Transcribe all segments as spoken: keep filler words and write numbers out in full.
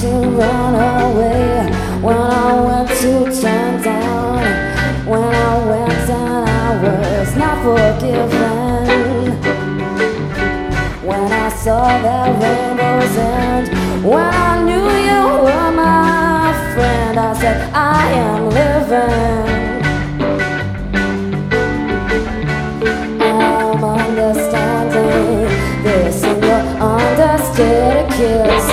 to run away. When I went to turn down, when I went down, I was not forgiven. When I saw that rainbows end, when I knew you were my friend, I said, I am living. I'm understanding this, and you're understood a kiss.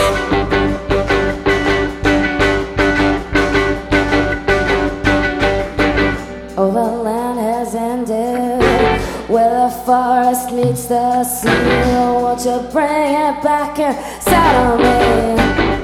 Oh, the land has ended, where the forest meets the sea. Oh, won't you bring it back inside of me?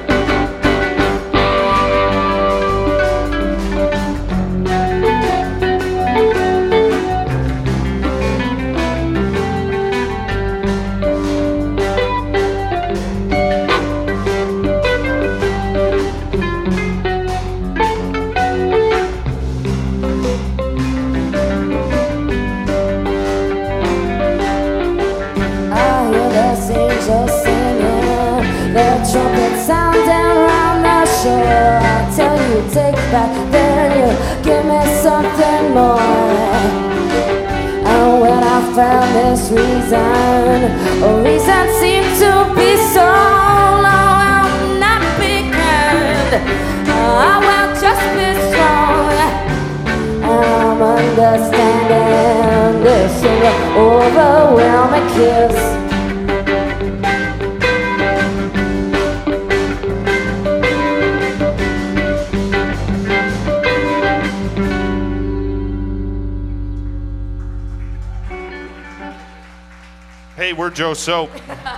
Angels singing, their trumpets sounding round the shore. I tell you, take back, then you give me something more. And when I found this reason, a reason seemed to be so long. I'll not be kind, I will just be strong. And I'm understanding this in your overwhelming kiss. Hey, we're Joe Soap.